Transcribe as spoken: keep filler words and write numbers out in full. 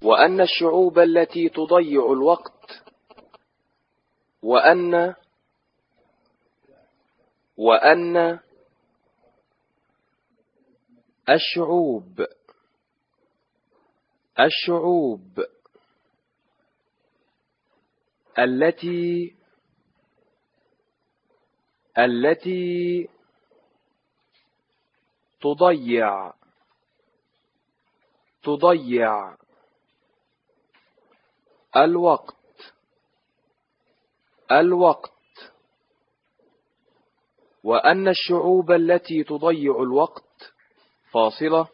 وأن الشعوب التي تضيع الوقت وأن وأن الشعوب الشعوب التي التي تضيع تضيع الوقت الوقت وأن الشعوب التي تضيع الوقت فاصلة